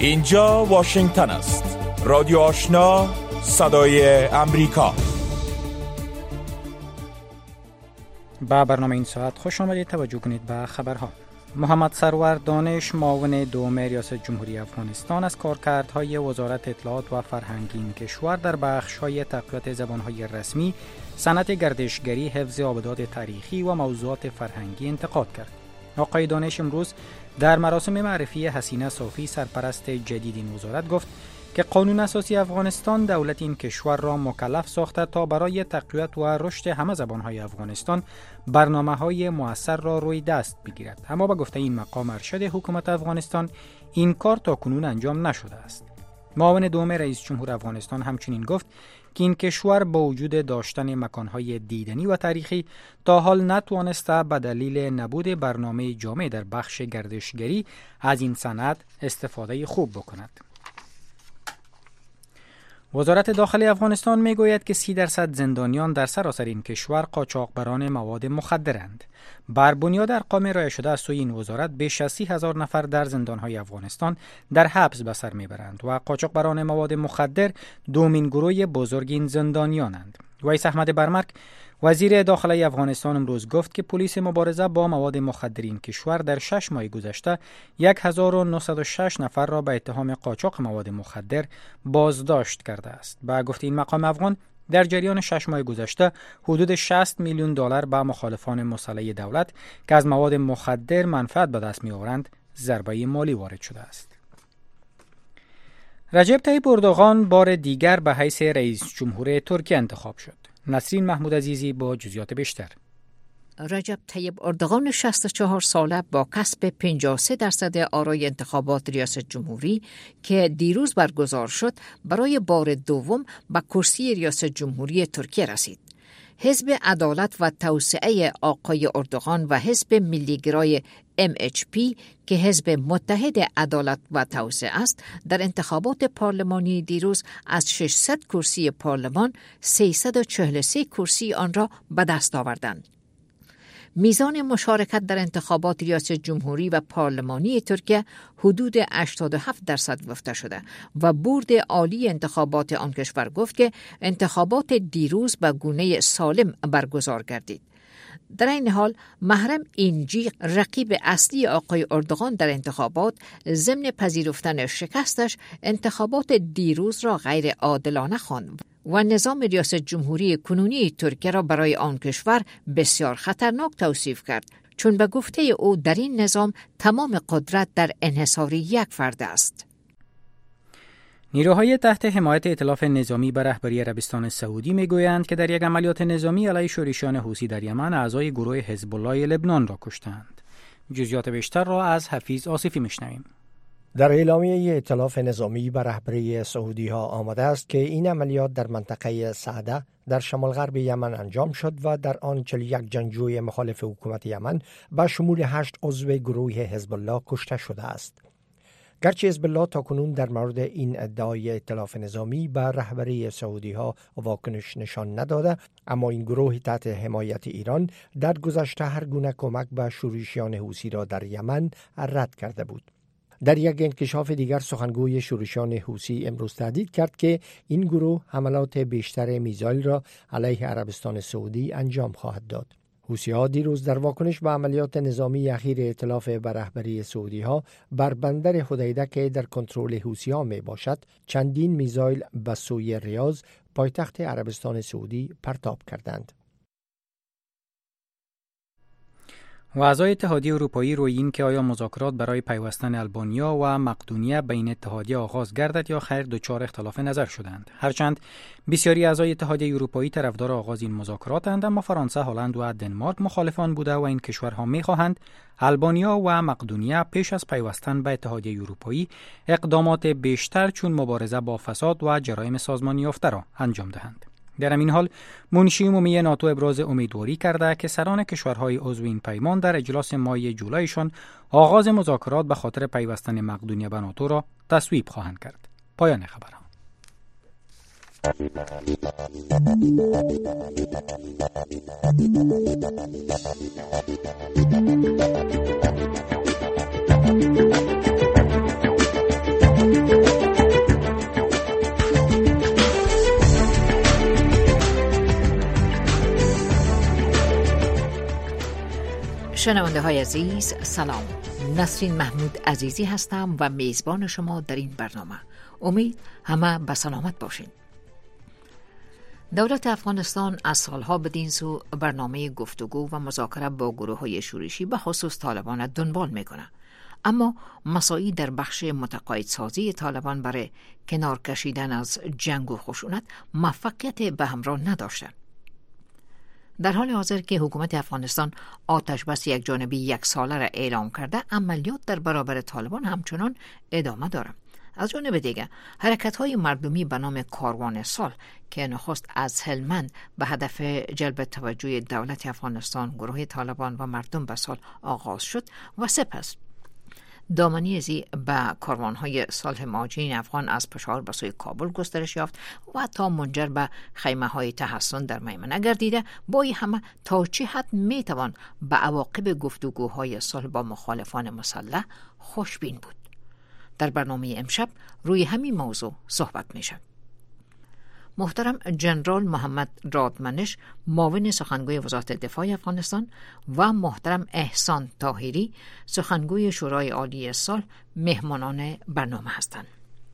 اینجا واشنگتن است. رادیو آشنا، صدای امریکا. با برنامه این ساعت خوش آمدید. توجه کنید به خبرها. محمد سرور دانش، معاون دوم ریاست جمهوری افغانستان، از کارکردهای وزارت اطلاعات و فرهنگ این کشور در بخش‌های تقویت زبان‌های رسمی، صنعت گردشگری، حفظ آبدات تاریخی و موضوعات فرهنگی انتقاد کرد. آقای دانش امروز در مراسم معرفی حسینه صافی، سرپرست جدید این وزارت، گفت که قانون اساسی افغانستان دولت این کشور را مکلف ساخته تا برای تقویت و رشد همه زبانهای افغانستان برنامه‌های مؤثر را روی دست بگیرد. اما به گفته این مقام ارشد حکومت افغانستان این کار تاکنون انجام نشده است. معاون دوم رئیس جمهور افغانستان همچنین گفت که این کشور با وجود داشتن مکانهای دیدنی و تاریخی تا حال نتوانسته به دلیل نبود برنامه جامع در بخش گردشگری از این صنعت استفاده خوب بکند. وزارت داخلی افغانستان میگوید که 30% زندانیان در سراسر این کشور قاچاقبران مواد مخدرند. بر بنیاد ارقام ارائه شده از سوی این وزارت بیش از 30,000 نفر در زندانهای افغانستان در حبس به سر میبرند و قاچاقبران مواد مخدر دومین گروه بزرگ این زندانیانند. ویس احمد برمک، وزیر داخلی افغانستان، امروز گفت که پلیس مبارزه با مواد مخدر این کشور در 6 ماه گذشته 1906 نفر را به اتهام قاچاق مواد مخدر بازداشت کرده است. با گفته این مقام افغان، در جریان 6 ماه گذشته حدود 60 میلیون دلار به مخالفان مسلح دولت که از مواد مخدر منفعت به دست می‌آورند ضربه مالی وارد شده است. رجب طیب اردوغان بار دیگر به حیث رئیس جمهور ترکیه انتخاب شد. نسرین محمود عزیزی با جزئیات بیشتر. رجب طیب اردوغان 64 ساله با کسب 53% آرای انتخابات ریاست جمهوری که دیروز برگزار شد، برای بار دوم به کرسی ریاست جمهوری ترکیه رسید. حزب عدالت و توسعه آقای اردوغان و حزب ملیگرای MHP که حزب متحد عدالت و توسعه است، در انتخابات پارلمانی دیروز از 600 کرسی پارلمان 343 کرسی آن را به دست آوردند. میزان مشارکت در انتخابات ریاست جمهوری و پارلمانی ترکیه حدود 87% گفته شده و بورد عالی انتخابات آن کشور گفت که انتخابات دیروز به گونه سالم برگزار گردید. در این حال محرم اینجی، رقیب اصلی آقای اردوغان در انتخابات، ضمن پذیرفتن شکستش انتخابات دیروز را غیر عادلانه خواند و نظام ریاست جمهوری کنونی ترکیه را برای آن کشور بسیار خطرناک توصیف کرد، چون به گفته او در این نظام تمام قدرت در انحصار یک فرد است. نیروهای تحت حمایت ائتلاف نظامی به رهبری عربستان سعودی میگویند که در یک عملیات نظامی علیه شورشیان حوثی در یمن اعضای گروه حزب الله لبنان را کشتند. جزئیات بیشتر را از حفیظ آصفی میشنویم. در اعلامیه ائتلاف نظامی به رهبری سعودی ها آمده است که این عملیات در منطقه سعده در شمال غرب یمن انجام شد و در آن 41 جنگجوی مخالف حکومت یمن به شمول 8 عضو گروه حزب الله کشته شده است. گرچه حزب الله تاکنون در مورد این ادعای ائتلاف نظامی به رهبری سعودی ها واکنش نشان نداده، اما این گروه تحت حمایت ایران در گذشته هر گونه کمک به شورشیان حوثی را در یمن رد کرده بود. در یک انکشاف دیگر، سخنگوی شورشیان حوثی امروز تهدید کرد که این گروه حملات بیشتر میزایل را علیه عربستان سعودی انجام خواهد داد. حوثی‌ها دیروز در واکنش به عملیات نظامی اخیر ائتلاف به رهبری سعودی‌ها بر بندر حدیده که در کنترل حوثی‌ها می باشد، چندین میزایل به سوی ریاض، پایتخت عربستان سعودی، پرتاب کردند. و اعضای اتحادیه اروپایی روی این که آیا مذاکرات برای پیوستن البانیا و مقدونیه بین اتحادیه آغاز گردد یا خیر دچار اختلاف نظر شدند. هرچند بسیاری اعضای اتحادیه اروپایی طرفدار آغاز این مذاکراتند، اما فرانسه، هلند و دنمارک مخالفان بوده و این کشورها می‌خواهند البانیا و مقدونیه پیش از پیوستن به اتحادیه اروپایی اقدامات بیشتر چون مبارزه با فساد و جرایم سازمانی یافته را انجام دهند. در همین حال منشی عمومی ناتو ابراز امیدواری کرده که سران کشورهای عضو این پیمان در اجلاس ماه جولایشان آغاز مذاکرات به خاطر پیوستن مقدونیه به ناتو را تصویب خواهند کرد. پایان خبرها. شنونده های عزیز سلام، نسرین محمود عزیزی هستم و میزبان شما در این برنامه. امید همه به سلامت باشین. دولت افغانستان از سالها بدین سو برنامه گفتگو و مذاکره با گروه های شورشی به خصوص طالبان دنبال میکنه، اما مساعی در بخش متقاعد سازی طالبان برای کنار کشیدن از جنگ و خشونت موفقیت به همراه نداشته. در حال حاضر که حکومت افغانستان آتش بس یک جانبی 1 ساله را اعلام کرده، عملیات در برابر طالبان همچنان ادامه دارد. از جانب دیگر حرکت‌های مردمی به نام کاروان سال که نخست از هلمند به هدف جلب توجه دولت افغانستان، گروه طالبان و مردم به سال آغاز شد و سپس دامنی ازی به کاروان‌های صلح مهاجرین افغان از پشاور به سوی کابل گسترش یافت و تا منجر به خیمه‌های تحصن در میمنه گردیده. با این همه تا چه حد میتوان به عواقب گفتگوهای صلح با مخالفان مسلح خوشبین بود؟ در برنامه امشب روی همین موضوع صحبت میشه. محترم جنرال محمد رادمنش، معاون سخنگوی وزارت دفاع افغانستان، و محترم احسان طاهری، سخنگوی شورای عالی صلح، مهمانان برنامه هستند.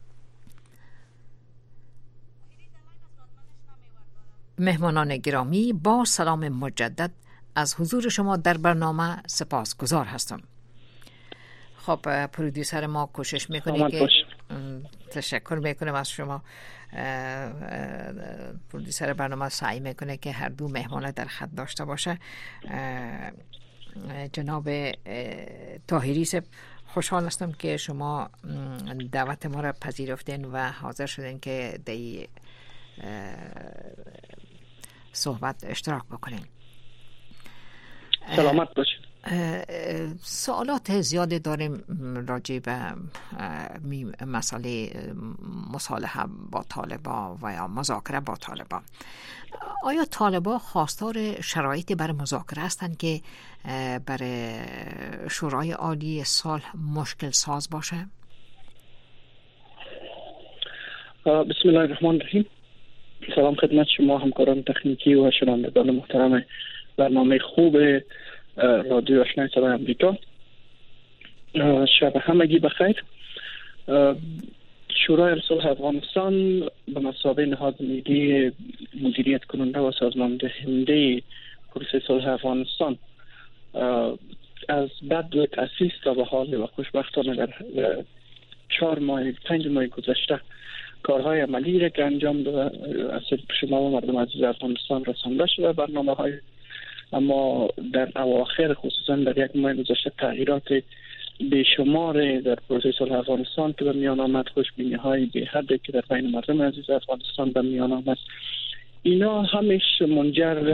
مهمانان گرامی، با سلام مجدد از حضور شما در برنامه سپاسگزار هستم. خب پرودیوسر ما کوشش میکنه که تشکر میکنم از شما. پرودیوسر برنامه سعی میکنه که هر دو مهمان در خط داشته باشه. جناب طاهری صاحب، خوشحال هستم که شما دعوت ما را پذیرفتین و حاضر شدین که در صحبت اشتراک بکنین. سلامت باشید. سوالات زیاده داریم راجع به مسئله مصالحه با طالبان و یا مذاکره با طالبان. آیا طالبان خواستار شرایطی برای مذاکره هستند که برای شورای عالی صلح مشکل ساز باشه؟ بسم الله الرحمن الرحیم. سلام خدمت شما همکاران تکنیکی و شنوندگان محترم برنامه خوب رادیو آشنای صدای آمریکا. شب همگی بخیر. شورای صلح افغانستان به مثابه نهاد ملی مدیریت کننده و سازمان دهنده پروسه صلح افغانستان از بعد تأسیس تا به حال و خوشبختانه در 5 ماه گذشته کارهای عملی را که انجام داده از شما و مردم عزیز افغانستان رسانده شده. برنامه‌های اما در اواخر خصوصا در 1 ماه گذشته تغییرات بیشمار در پروسه صلح افغانستان که به میان آمد، خوشبینی‌های به حدی که در بین مردم عزیز افغانستان به میان آمد، اینا همیشه منجر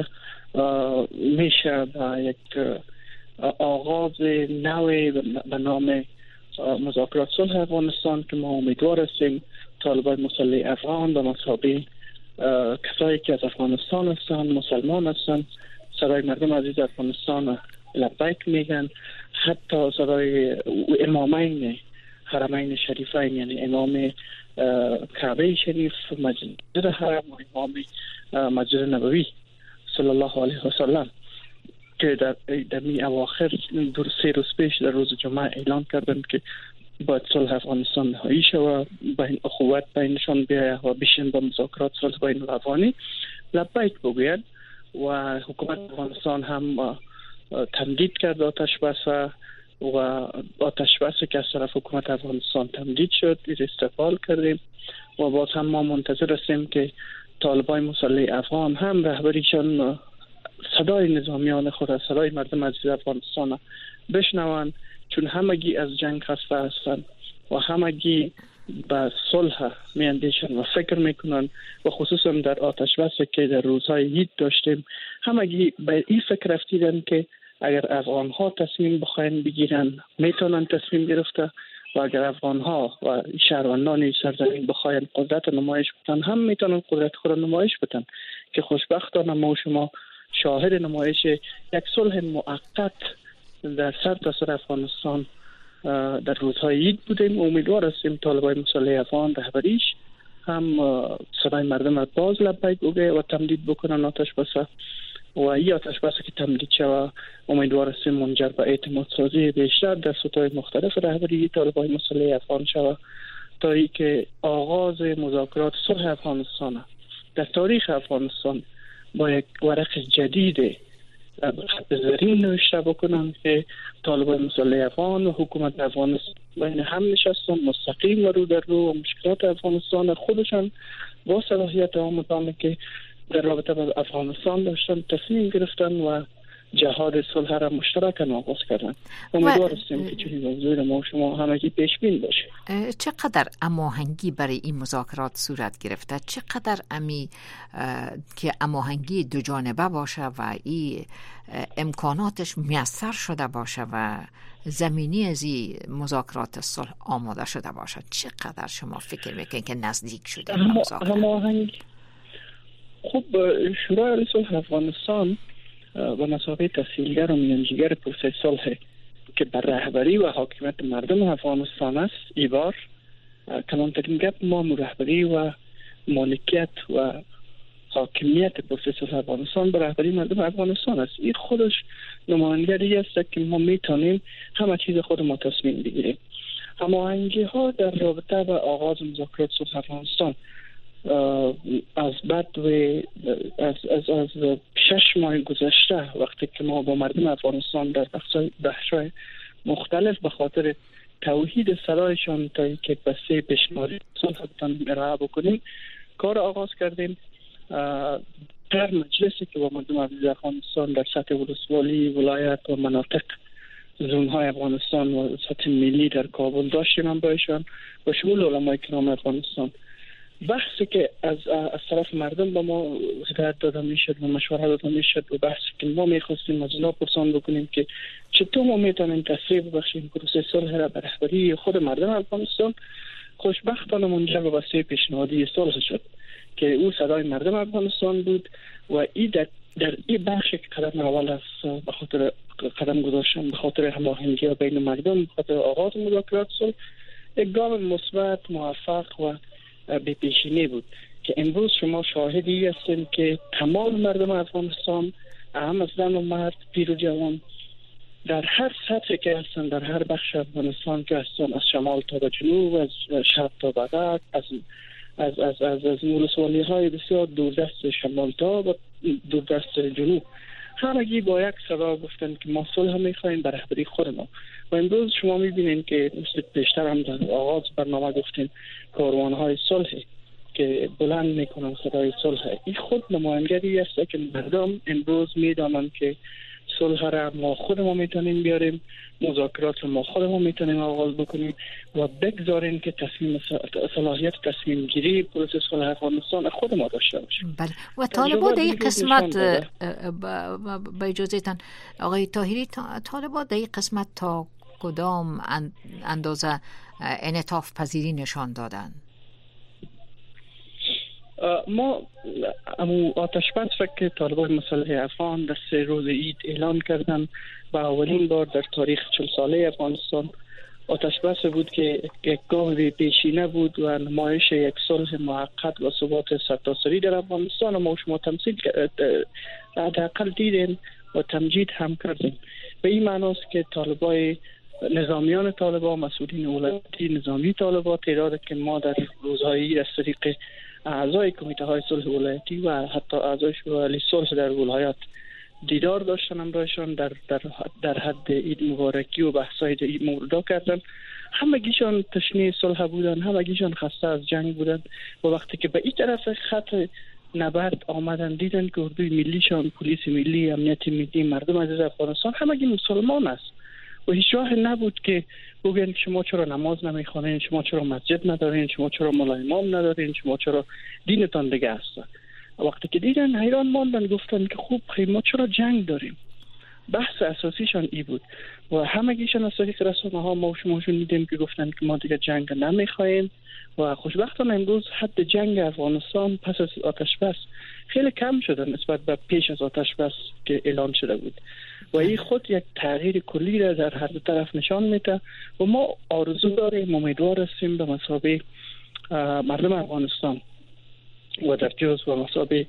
میشه به یک آغاز نوی به نام مذاکرات صلح افغانستان که ما امیدوار هستیم طالبان مسلح افغان به مثابه کسایی که از افغانستان هستند، مسلمان هستند، صدای مردم عزیز افغانستان لبیک میگن. حتی صدای امامین حرمین شریفین، یعنی امام کعبه شریف، مسجد حرم و امام مسجد نبوی صلی الله علیه و سلم که در می اواخر 3 روز پیش در روز جمعه اعلان کردند که باید صلح افغانستان نهایی شود، بین اخوت بینشان بیاید و بشین با مذاکرات صلح بین الافغانی لبیک بگوید. و حکومت افغانستان هم تمدید کرد آتش بس و آتش بس که از طرف حکومت افغانستان تمدید شد، استقبال کردیم و باز هم ما منتظر هستیم که طالبان مسلح افغان هم رهبریشان صدای نظامیان خود، صدای مردم عزیز افغانستان بشنوند، چون همگی از جنگ خسته هستند و همگی به صلح میاندیشن و فکر میکنن و خصوصا در آتش بس که در روزهای عید داشتیم همگی به این فکر رفتیدن که اگر افغان ها تصمیم بخواین بگیرن میتونن تصمیم گرفته و اگر افغان ها و شهروندان سرزمین بخواین قدرت نمایش بدن هم میتونن قدرت خود نمایش بدن که خوشبختانه ما و شما شاهد نمایش یک صلح موقت در سرتاسر افغانستان در روزهای عید بودیم. امیدوار هستیم طالبان مسلح افغان رهبریش هم صدای مردم باز لبیک بگه و تمدید بکنن آتش بس و یا آتش بس که تمدید شود امیدوار هستیم منجر به اعتماد سازی بیشتر در سطوح مختلف رهبری طالبان مسلح افغان شود تا اینکه آغاز مذاکرات صلح افغانستان در تاریخ افغانستان با یک ورق جدید خط زرین نوشته بکنن که طالبان مسلح افغان و حکومت افغانستان بین هم نشستن مستقیم و رو در رو و مشکلات افغانستان خودشان با صلاحیت آمدانه که در رابطه با افغانستان داشتن تصمیم گرفتن و جهاد صلح را مشترکاً آغاز کردن. امیدوار هستیم که چنین موضوعی ما شما همگی پیش بین باشه. چقدر هماهنگی برای این مذاکرات صورت گرفته؟ چقدر که هماهنگی دو جانبه باشه و این امکاناتش میسر شده باشه و زمینی از این مذاکرات صلح آماده شده باشه؟ چقدر شما فکر میکنید که نزدیک شده به مذاکرات؟ هماهنگی خب شورای عالی صلح افغانستان و مسابقه تسهیلگر و میانجیگر پروسه صلح که بر رهبری و حاکمیت مردم افغانستان است ایبار کلانترین گپ ما رهبری و مالکیت و حاکمیت پروسه صلح افغانستان بر رهبری مردم افغانستان است. این خودش نمایندگی است که ما میتونیم همه چیز خود ما تصمیم بگیریم. هماهنگی ها در رابطه با آغاز مذاکرات صلح افغانستان از بعد و از 6 ماه گذشته وقتی که ما با مردم افغانستان در بخش‌های مختلف به خاطر توحید صدایشان تا اینکه به 3 پیشنهاد صلح ارائه بکنیم کار آغاز کردیم. در مجلسی که با مردم افغانستان در سطح ولسوالی ولایت و مناطق زونهای افغانستان و سطح ملی در کابل داشتیم هم بایشان و شمول علمای کرام افغانستان بحثی که از طرف مردم به ما هدایت داده میشد و مشوره داده میشد و بحثی که ما میخواستیم از اونا پرسان بکنیم که چطور ما میتونیم تسریع ببخشیم پروسه صلح را به رهبری خود مردم افغانستان خوشبختانه منجر به 3 پیشنهادی صلح شد که او صدای مردم افغانستان بود و در این بخشی که قدم اول است به خاطر قدم گذاشتن به خاطر هماهنگی بین مردم به خاطر آغاز مذاکرات صلح یک گام مثبت موفق و به پیشینی بود که امروز شما شاهدی هستین که تمام مردم افغانستان هم از زن و مرد پیر و جوان در هر سطحی که هستن در هر بخش افغانستان که هستن از شمال تا به جنوب از شرق تا به غرب از ولسوالی های بسیار دوردست شمال تا و دوردست جنوب همگی با یک صدا گفتن که ما صلح میخوایم به رهبری خود ما و امروز شما میبینین که مثل پیشتر هم در آغاز برنامه گفتیم کاروانهای صلح که بلند میکنن صدای صلح این خود نمایندگی است که مردم امروز میدانن که صلح را ما خود ما میتونیم بیاریم مذاکرات رو ما خود ما میتونیم آغاز بکنیم و بگذاریم که صلاحیت تصمیم گیری پروسه صلح افغانستان خود ما داشته باشیم. بله و طالبان در این قسمت با اجازهتان آقای طاهری طالبان در این قسمت تا کدام اندازه انعطاف پذیری نشان دادن؟ ما آتش بس که طالبان مسلح افغان در 3 روز عید اعلان کردن و اولین بار در تاریخ 40 ساله افغانستان آتش بس بود که یک گام به پیشینه بود و نمایش یک صلح موقت و ثبات سرتاسری در افغانستان ما شما تمثیل حداقل دیدیم و تمجید هم کردیم. به این معناست که طالبای نظامیان طالبان مسئولین ولایتی نظامی طالبان تعداد که ما در روزهای از طریق اعضای کمیته های صلح ولایتی و حتی اعضای شورای صلح در ولایات دیدار داشتن همراهشان در حد عید مبارکی و بحث‌های عید موردا کردن. همگیشان تشنه صلح بودن، همگیشان خسته از جنگ بودن و وقتی که به این طرف خط نبرد آمدن دیدن که اردوی ملیشان، پلیس ملی، امنیت ملی، مردم عزیز افغانستان همگی مسلمان است و هیچ راه نبود که بگن شما چرا نماز نمیخوانین، شما چرا مسجد ندارین، شما چرا مولا امام ندارین، شما چرا دینتان دیگه است. وقتی که دیدن حیران ماندن گفتن که خوب ما چرا جنگ داریم. بحث اساسیشان ای بود و همگیشان از طریق رسانه‌ها ما شماشون دیدیم که گفتن که ما دیگه جنگ نمیخوایم و خوشبختانه امروز حد جنگ افغانستان پس از آتش بس خیلی کم شده نسبت به پیش از آتش بس که اعلان شده بود و این خود یک تغییر کلی را در هر دو طرف نشان میده و ما آرزو داریم امیدوار هستیم به مثابه مردم افغانستان و در جز و مثابه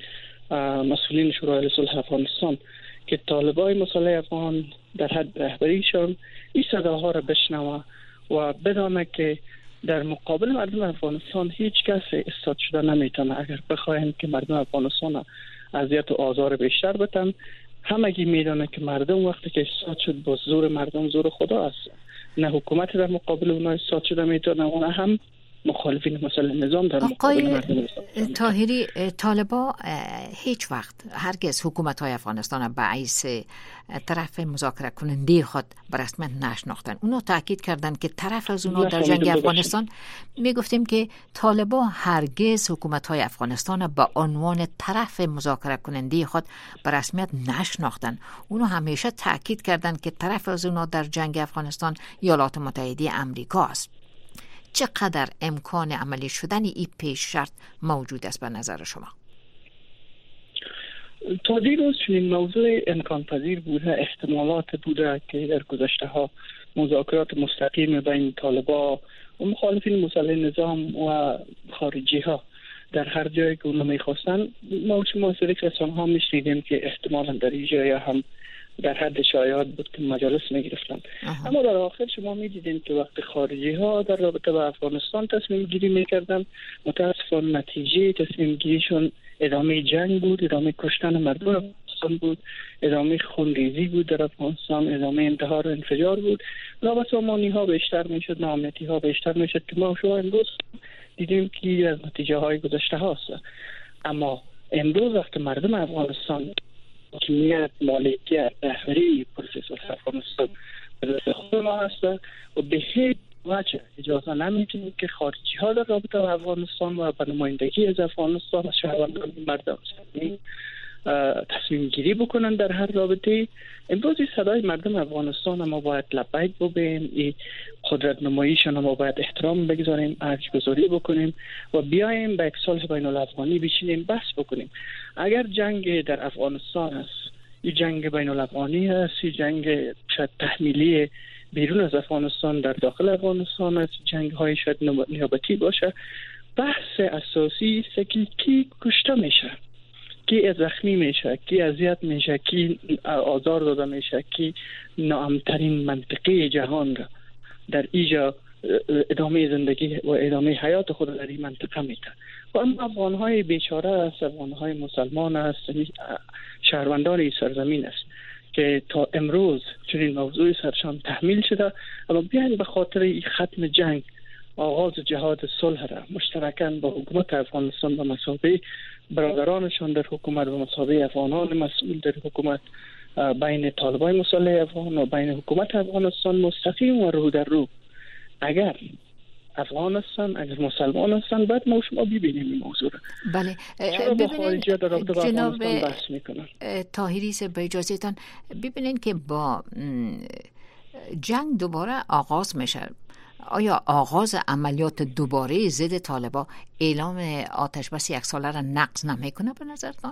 مسئولین شورای صلح افغانستان که طالبای مسلح افغان در حد رهبریشان این صداها را بشنوه و بدانه که در مقابل مردم افغانستان هیچ کس ایستاد شده نمیتونه. اگر بخواهیم که مردم افغانستان اذیت و آزار بیشتر بدن، همگی میدانه که مردم وقتی که ایستاد شد با زور مردم زور خدا است. نه حکومت در مقابل اونها ایستاد شده میتونه و نه هم مخالفین مسلح نظام در مقابل مردم ایستاد. طاهری، طالبا هیچ وقت هرگز حکومت‌های افغانستان به حیث طرف مذاکره کننده خود به رسمیت نشناختن. اونها تاکید کردن که طرف از اونها در جنگ افغانستان، میگفتیم که طالبا هرگز حکومت‌های افغانستان به عنوان طرف مذاکره کننده خود به رسمیت نشناختن. اونها همیشه تاکید کردن که طرف از اونها در جنگ افغانستان ایالات متحده آمریکا است. چقدر امکان عملی شدن این پیش شرط موجود است به نظر شما؟ تا دیروز چنین موضوع امکان پذیر بوده، احتمالات بوده که در گذشته ها مذاکرات مستقیم بین طالبان و مخالفین مسلح نظام و خارجی ها در هر جایی که اونها میخواستن، ما شما سریک رسانه ها میشنیدیم که احتمالا در این جایی هم در حد شایعات بود که مجالس میگرفتن. اما در آخر شما میدیدین که وقتی خارجی ها در رابطه با افغانستان تصمیم گیری میکردن، متاسفانه نتیجه تصمیم گیریشون ادامه جنگ بود، ادامه کشتن مردم افغانستان بود، ادامه خونریزی بود در افغانستان، ادامه انتحار و انفجار بود. نابسامانی ها بیشتر میشد، ناامنیتی ها بیشتر میشد که ما شما امروز دیدیم که از نتیجه های گذشته هاست. اما امروز وقتی مردم افغانستان حاکمیت، مالکیت، رهبری پروسس افغانستان به دست خود ما هست و به هیچ وجه اجازه نمیدیم که خارجی ها در رابطه با افغانستان و به نمایندگی از افغانستان از شهروندان مردم تصمیم گیری بکنن در هر رابطه. امروز صدای مردم افغانستان ما باید لبیک بگیم، این قدرت نماییشان ما باید احترام بگذاریم، ارج گذاری بکنیم و بیایم به یک صلح بین الافغانی بشینیم بحث بکنیم. اگر جنگ در افغانستان است، این جنگ بین الافغانی است، این جنگ شاید تحمیلی بیرون از افغانستان در داخل افغانستان است، جنگ های شاید نیابتی باشه، بحث اساسی است که کی کشته میشه، کی زخمی میشه، کی اذیت میشه، کی آزار داده میشه، کی ناامن‌ترین منطقه جهان را در اینجا ادامه زندگی و ادامه حیات خود در این منطقه میده. و اما افغانهای بیچاره است، افغانهای مسلمان است، شهروندان این سرزمین است که تا امروز چنین موضوعی سرشان تحمیل شده. اما بیاین به خاطر ختم جنگ، آغاز جهاد صلح را مشترکاً با حکومت افغانستان و مسابقه برادرانشان در حکومت و مسابقه افغانان مسئول در حکومت بین طالبان مسلح افغان و بین حکومت افغانستان مستقیم و رو در رو، اگر افغان هستن، اگر مسلمان هستن، بعد ما شما ببینیم این موضوع را. بله، چرا با خارجی ها در رابطه با افغانستان بحث میکنن؟ طاهری صاحب به اجازهتان ببینین که با جنگ دوباره آغاز میشه، آیا آغاز عملیات دوباره ضد طالبان اعلام آتش بس یک ساله را نقض نمیکنه به نظرتان؟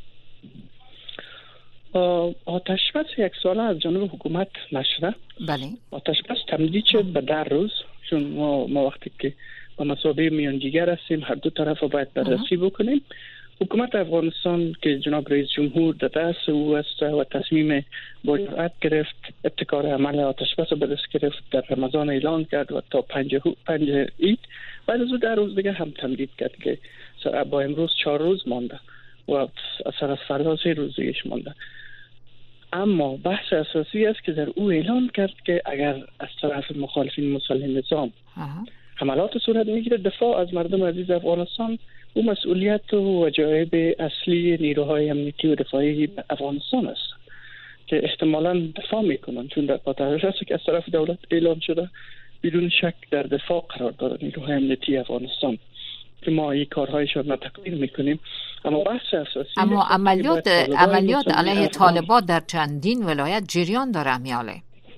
آتش بس یک ساله از جانب حکومت نشده. بله. آتش بس تمدید شد به 10 روز، چون ما وقتی که با مسابقه میانجیگر هستیم هر دو طرف باید بررسی بکنیم. حکومت افغانستان که جناب رئیس جمهور در دست او است و تصمیم با جرأت گرفت ابتکار عمل آتش بس به دست گرفت، در رمضان اعلان کرد و تا 5 عید، بعد از او 10 روز دیگه هم تمدید کرد که با امروز 4 روز مانده و سر از فردا 3 روز دیگهش مانده. اما بحث اساسی است که در او اعلان کرد که اگر از طرف مخالفین مسلح نظام حملات صورت میگیره، دفاع از مردم عزیز افغانستان او مسئولیت و وجایب اصلی نیروهای امنیتی و دفاعی افغانستان است که احتمالاً دفاع میکنن، چون در پاتهش است که از طرف دولت اعلان شده بدون شک در دفاع قرار دارد نیروهای امنیتی افغانستان که ما این کارهایشان را تقدیر میکنیم. اما بحث اساسی، اما عملیات علیه طالبان در چندین ولایت جریان داره میاله.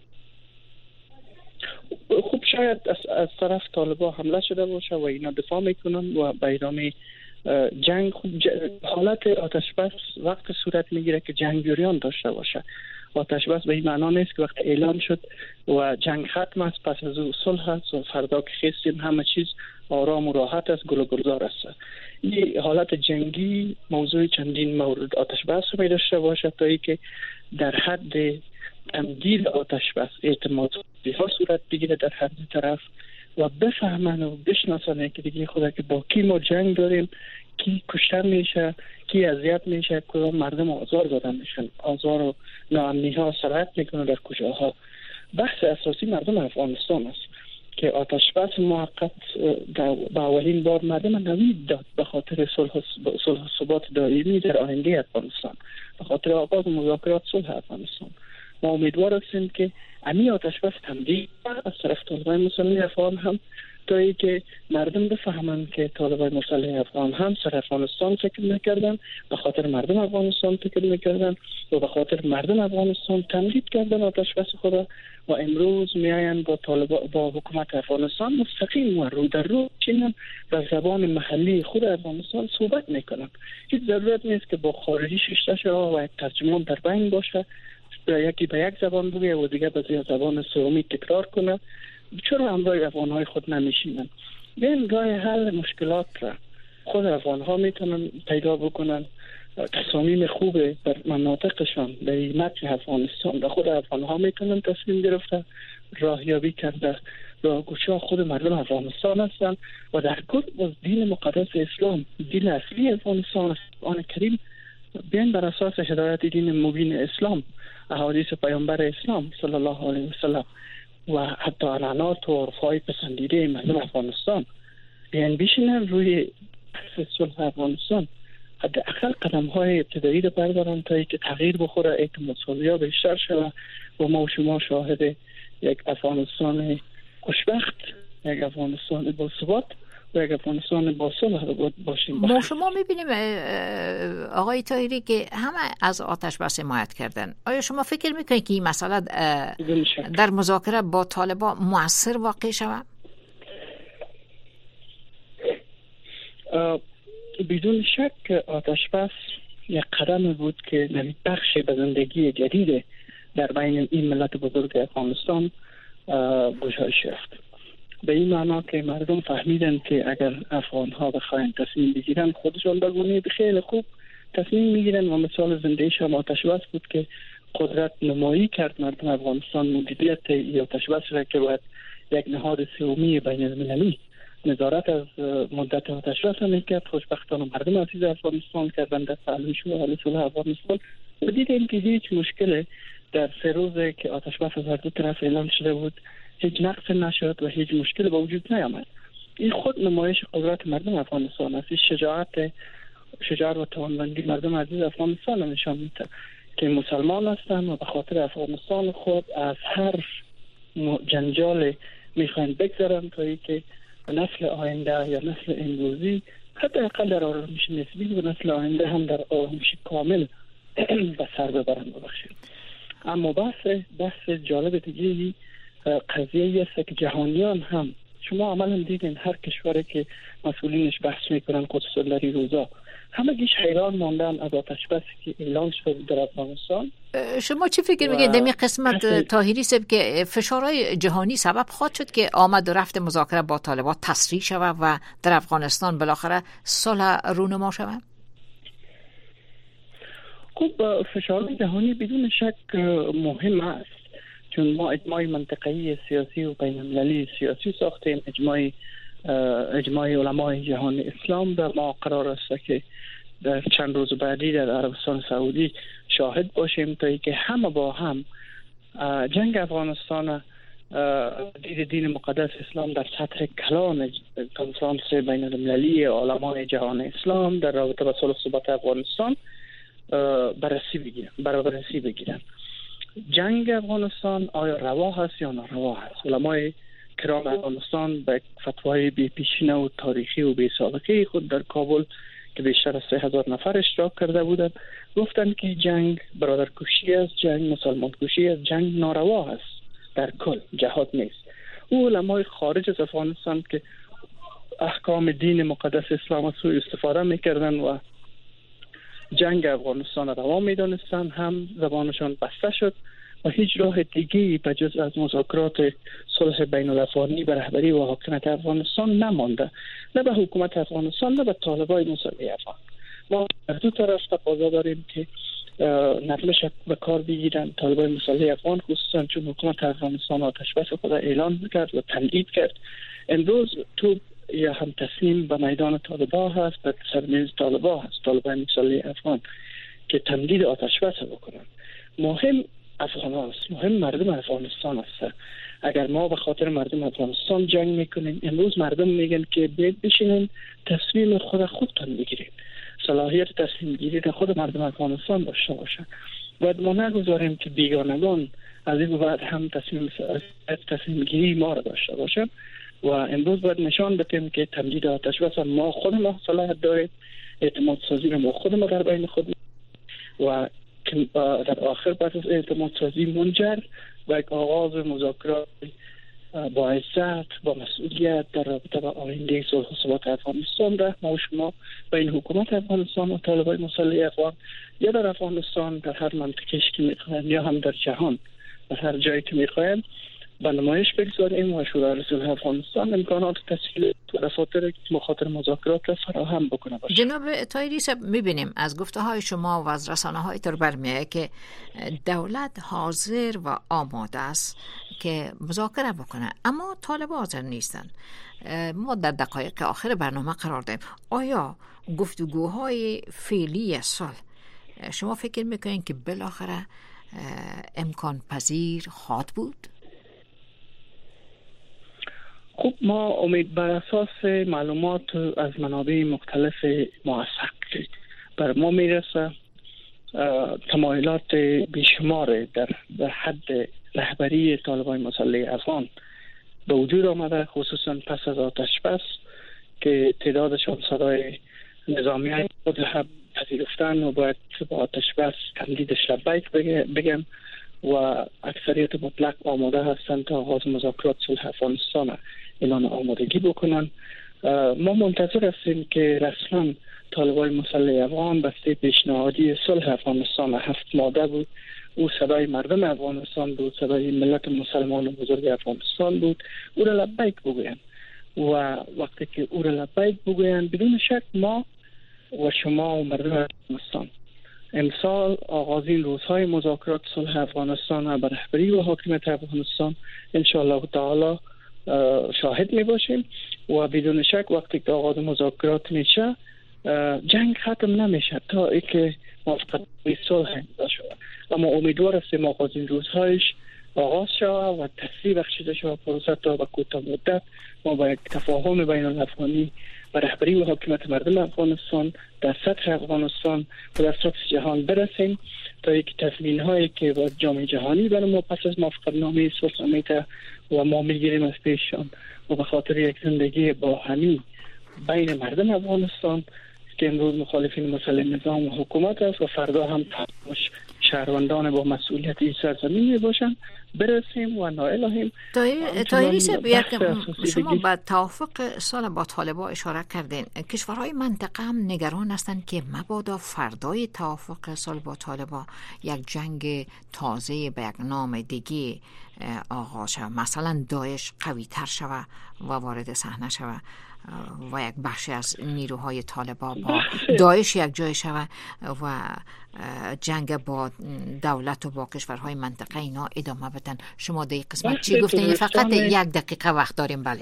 خوب شاید از طرف طالبان حمله شده باشه و اینا دفاع میکنن و به ادامه جنگ. حالت آتش بس وقت صورت میگیره که جنگ جریان داشته باشه آتش بس به این معنا نیست که وقت اعلام شد و جنگ ختم است پس از او صلح است و فردا که خیستیم همه چیز آرام و راحت است، گل و گلزار است. این حالت جنگی موضوع چندین مورد آتش بس می داشته باشد تا ای که در حد تمدید آتش بس اعتماد ها صورت بگیره در هر طرف و بفهمن و بشناسن که دیگه خدا که با کی ما جنگ داریم، کی کشته میشه، کی اذیت میشه، کدام مردم آزار داده میشن، آزار و ناامنی ها سرایت میکنه در کجاها. بحث اساسی مردم افغانستان است که آتش بس موقت با اولین بار مردم نوید داد به خاطر صلح و ثبات دائمی در آینده افغانستان، به خاطر آغاز مذاکرات صلح افغانستان. ما امیدوار هستیم که امی آتش بس تمدید از طرف طالبان مسلح افغان هم تا ای که مردم بفهمند که طالبان مسلح افغان هم سر افغانستان فکر میکردن، به خاطر مردم افغانستان فکر میکردن و به خاطر مردم افغانستان تمدید کردن آتش بس خدا و امروز میاین با طالبان با حکومت افغانستان مستقیم و رو در رو چینن و زبان محلی خود افغانستان صحبت میکنن. هیچ ضرورت نیست که با خارجی ششته شه و یک ترجمان در بین باشه، یکی به یک زبان بگه و دیگه به زبان سومی تکرار کنه. چرا همراه افغان‌های خود نمیشینن؟ این راه حل مشکلات را خود افغان‌ها میتونن پیدا بکنن. تصامیم خوبه بر مناطقشان در متن افغانستان و خود افغان‌ها میتونن تصمیم گرفته راهیابی کرده. راهگشا خود مردم افغانستان هستند و در کل از دین مقدس اسلام، دین اصلی افغانستان است. قرآن کریم بیان بر اساس هدایت دین مبین اسلام، احادیث پیامبر اسلام صلی الله علیه و سلم و حتی اعلانات و عرفای پسندیده مردم افغانستان بیان بشینن روی صلح افغانستان، حداقل قدم های ابتدایی رو بردارن تا اینکه تغییر بخوره، اعتماد سازی‌ها بیشتر شود و ما و شما شاهد یک افغانستان خوشبخت، یک افغانستان با ثبات و یک افغانستان با صلح باشیم. ما شما می‌بینیم آقای طاهری که همه از آتش بس حمایت کردن. آیا شما فکر می‌کنید که این مسئله در مذاکره با طالبان مؤثر واقع شود؟ بدون شک آتش بس یک قدم بود که نوید بخش به زندگی جدید در بین این ملت بزرگ افغانستان گشایش یافت. به این معنا که مردم فهمیدن که اگر افغان‌ها بخواین تصمیم بگیرن خودشون به گونه خیلی خوب تصمیم میگیرن و مثال زنده‌اش هم آتش بس بود که قدرت نمایی کرد مردم افغانستان مدیریت آتش بس را که باید یک نهاد سومی بین المللی نظارت از مدت آتش بس میکرد. خوشبختانه مردم عزیز افغانستان کردن در تعلیم و حل صلح افغانستان و دیدیم که هیچ مشکل در 3 روزه که آتش بس از هر دو طرف اعلام شده بود هیچ نقص نشد و هیچ مشکل به وجود نیامد. این خود نمایش قدرت مردم افغانستان است. شجاعت و توانمندی مردم عزیز افغانستان نشان میده که مسلمان هستند و به خاطر افغانستان خود از هر جنجال میخوان بگذرن تا اینکه نسل آینده یا نسل امروزی حداقل در آرامش نسبی و نسل آینده هم در آرامش کامل به سر ببرن. ببخشید. اما بحث جالب دیگه قضیه است که جهانیان هم شما عملا دیدین هر کشوری که مسئولینش بحث میکنن قدس الله روزا همه گیش حیران ماندن از آتش بسی که اعلان شد در افغانستان. شما چی فکر میکنید در این قسمت طاهری صاحب که فشارهای جهانی سبب خواهد شد که آمد و رفت مذاکره با طالبان تسریع شود و در افغانستان بالاخره صلح رونما شود؟ خب فشارهای جهانی بدون شک مهم است، چون ما اجماع منطقه‌ای سیاسی و بین‌المللی سیاسی ساختیم. اجماع علمای جهان اسلام به ما قرار است که در چند روز بعدی در عربستان سعودی شاهد باشیم تا اینکه همه با هم جنگ افغانستان دین مقدس اسلام در سطح کلان کنفرانس بین‌المللی علمای جهان اسلام در رابطه با صلح و ثبات افغانستان بررسی بگیرن. جنگ افغانستان آیا روا هست یا ناروا هست؟ علمای کرام افغانستان به فتوای بی پیشینه و تاریخی و بی سابقه خود در کابل که بیشتر از 3000 نفر اشتراک کرده بودند گفتند که جنگ برادرکشی است، جنگ مسلمان کشی است، جنگ ناروا است، در کل جهاد نیست. او علمای خارج از افغانستان که احکام دین مقدس اسلام از سوی استفاده میکردن و جنگ افغانستان روا می‌دانستند، هم زبانشان بسته شد و هیچ راه دیگه‌ای به جز از مذاکرات صلح بین‌الافغانی به رهبری و حاکمیت افغانستان نمانده، نه به حکومت افغانستان نه به طالبان مسلح افغان. ما از دو طرف تقاضا داریم که نرمش به کار بگیرن. طالبان مسلح افغان خصوصا چون حکومت افغانستان آتش بس خود اعلان کرد و تمدید کرد، امروز تو یا هم تسلیم به میدان طالبان هست، به سرمیز طالبان هست، طالبان مسلح افغان که تمدید آتش بس بکنن. مهم افغان هست، مهم مردم افغانستان است. اگر ما به خاطر مردم افغانستان جنگ میکنیم، امروز مردم میگن که بیاید بشینن تصمیم خودتان بگیرید، صلاحیت تصمیم گیری خود مردم افغانستان داشته باشند. باید ما نگذاریم که بیگانگان از این بعد هم تصمیم گیری ما را داشته باشند و امروز باید نشان بدیم که تمدید آتش بس ما خود ما صلاحیت داریم، اعتماد سازی رو ما خود ما در بین خود و در آخر بعد از اعتماد سازی منجر و یک آغاز مذاکرات با عزت با مسئولیت در رابطه با آینده صلح و ثبات افغانستان را ما و شما بین حکومت افغانستان و طالبان مسلح افغان یا در افغانستان در هر منطقه‌ای که می‌خوایم یا هم در جهان در هر جایی که می‌خوایم به نمایش بگذاریم و شورای صلح افغانستان امکانات تسهیل و مخاطر مذاکرات را فراهم بکنه باشه. جناب طاهری صاحب، می‌بینیم از گفته‌های شما و از رسانه‌های تر برمی‌آید که دولت حاضر و آماده است که مذاکره بکنه، اما طالبان حاضر نیستند. ما در دقایق آخر برنامه قرار داریم. آیا گفتگوهای فعلی صلح شما فکر می‌کنید که بالاخره امکان پذیر خواهد بود؟ خب ما امید بر اساس معلومات از منابع مختلف موثق بر ما میرسه تمایلات بیشمار در حد رهبری طالبان مسلح افغان به وجود آمده، خصوصا پس از آتش بس که تعدادشان صدای نظامیان خود هم پذیرفتن و باید با آتش بس تمدیدش لبیک بگم و اکثریت مطلق آماده هستند تا آغاز مذاکرات صلح افغانستان اعلان آمادگی بکنن. ما منتظر هستیم که رسما طالبان مسلح افغان بسته پیشنهادی صلح افغانستان 7 ماده بود، او صدای مردم افغانستان بود، صدای ملت مسلمان بزرگ افغانستان بود، او را لبیک بگویند و وقتی که او را لبیک بگویند بدون شک ما و شما و مردم افغانستان امسال آغازین روزهای مذاکرات صلح افغانستان به رهبری و حاکمیت افغانستان ان شاء الله تعالی شاهد می باشیم و بدون شک وقتی که آغاز مذاکرات میشه جنگ ختم نمیشه تا اینکه موافقت صلح امضا شود. اما امیدوار هستیم آغازین روزهایش آغاز شود و تسریع بخشیده شود پروسه تا به کوتاه مدت ما با یک تفاهم بین الافغانی و رهبری و حاکمیت مردم افغانستان در سطح افغانستان و در سطح جهان برسیم تا یک تضمین هایی که با جامعه جهانی برای ما پس از موافقت نامه صلح میده و ما میگیریم از پیششان و به خاطر یک زندگی باهمی بین مردم افغانستان که امروز مخالفین مسلح نظام و حکومت است و فردا هم شهروندان با مسئولیت این سرزمین می باشن برسیم و نائلهیم. طاهری صاحب، شما به توافق صلح با طالبان اشاره کردین. کشورهای منطقه هم نگران هستند که مبادا فردای توافق صلح با طالبان یک جنگ تازه به یک نام دیگه آغاز شود، مثلا داعش قوی تر شود و وارد صحنه شود و یک بخشی از نیروهای طالبان با داعش یک جای شود و جنگ با دولت و با کشورهای منطقه اینا ادامه بدن. شما در این قسمت چی گفتین؟ فقط 1 دقیقه وقت داریم. بله.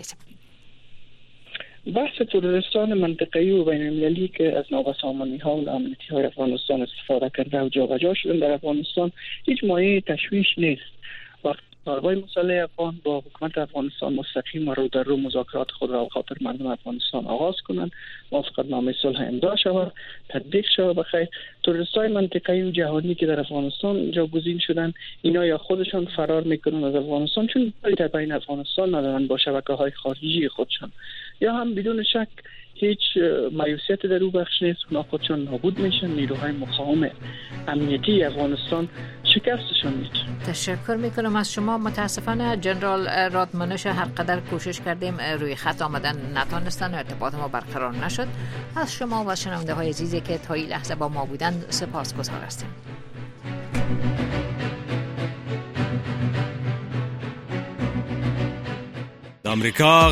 بحث تروریستان منطقه‌ای و بین المللی که از نابسامانی ها و امنیتی های افغانستان استفاده کرده و جابجا شدن در افغانستان هیچ مایه تشویش نیست. وقتی طالبان مسلح افغان با حکومت افغانستان مستقیم و رو در رو مذاکرات خود را به خاطر مردم افغانستان آغاز کنند، موافقت نامه صلح امضا شود، تطبیق شود، بخیر تروریستان منطقه‌ای و جهانی که در افغانستان جاگزین شدن اینا یا خودشان فرار میکنن از افغانستان چون در بین افغانستان ندارن با شبکه‌های خارجی خودشان، یا هم بدون شک هیچ مایوسیت در او بخش نیست، اونا خودشان نابود میشن. نیروهای مقاوم امنیتی افغانستان شکستشون میده. تشکر میکنم از شما. متاسفانه جنرال رادمنش هر قدر کوشش کردیم روی خط آمدن نتونستن و ارتباط ما برقرار نشد. از شما و شنونده های عزیزی که تا این لحظه با ما بودن سپاسگزار هستیم. آمریکا